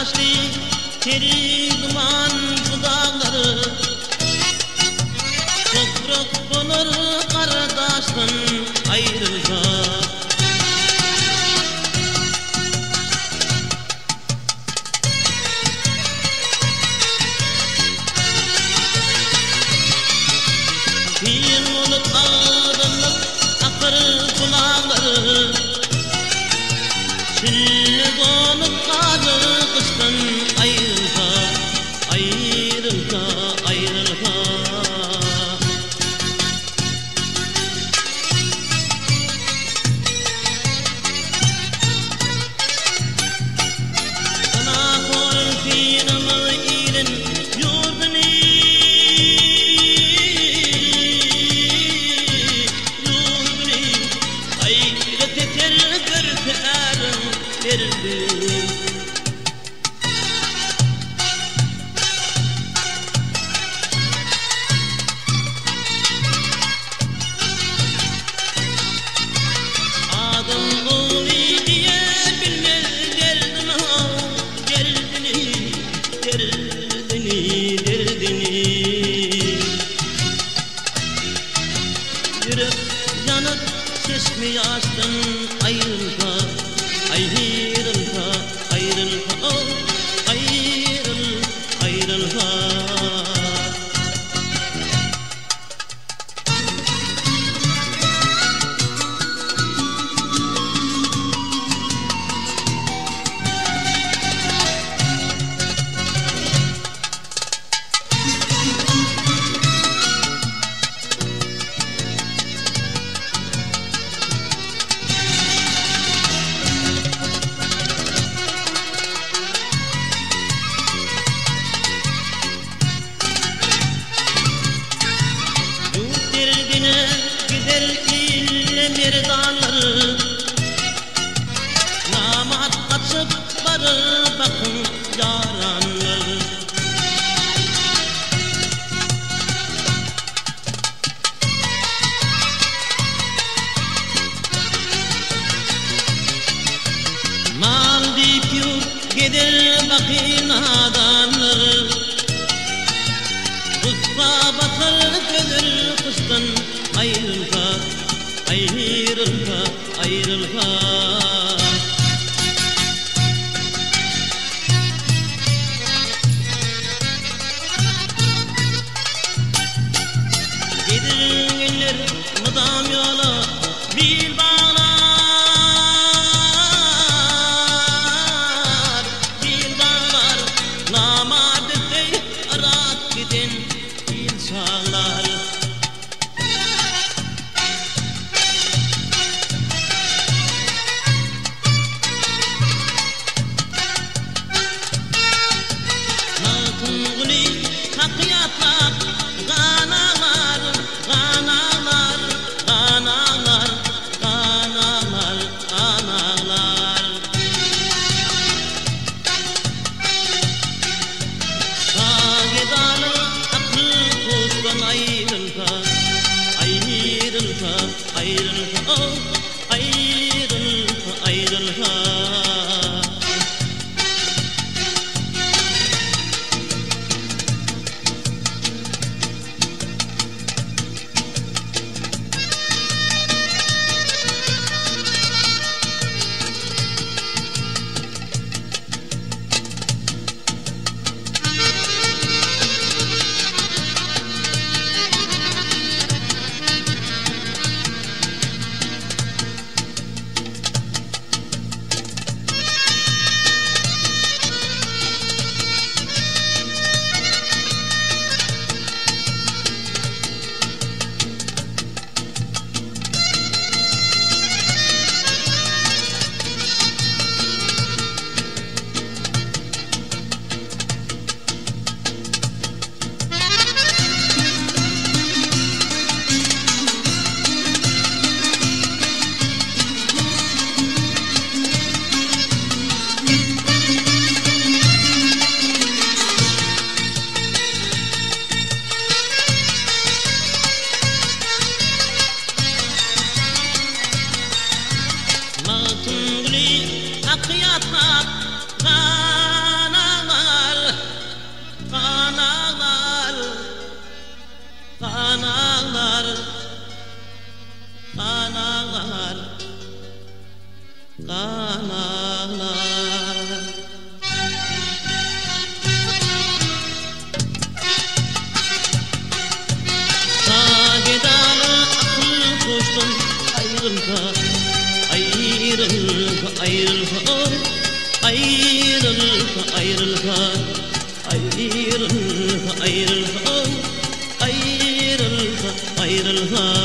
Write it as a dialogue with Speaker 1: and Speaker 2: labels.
Speaker 1: yaşlı teri duman dudakları toprak bulur kardeşten ayrılacak. Bir olup aldırlıp akır kulağları Çille dolup karı kıştan ayrılacak, ayrılacak, ayrılacak. Sana korun finamı ilin yurdunu hayret eter görterim verdim. Adım ulu diye bilmez derdini, derdini, derdini, derdini. Yürek yanıp çeşme yaştan ayrılacak, ayrılacak, ayrılacak, oh, ayrılacak, ayrılacak. Gider ille merdanları namat kaçıp varır bakın yaranları. Mal deyip yurt gider bakın nadanları Kutsa batır gönül kıştan ayrılacak, ayrılacak, ayrılacak. Gidin eller mıdam yola bil bağlar, bil bağlar. Namadette arat gidin bil çağlar. Ayrılacak, ayrılacak, ayrılacak, oh, ayrılacak, ayrılacak. ayrılma, ayrılma, ayrılma, oh. Ayrılma, ayrılma, ayrılma, ayrılma, oh. Ayrılma, ayrılma.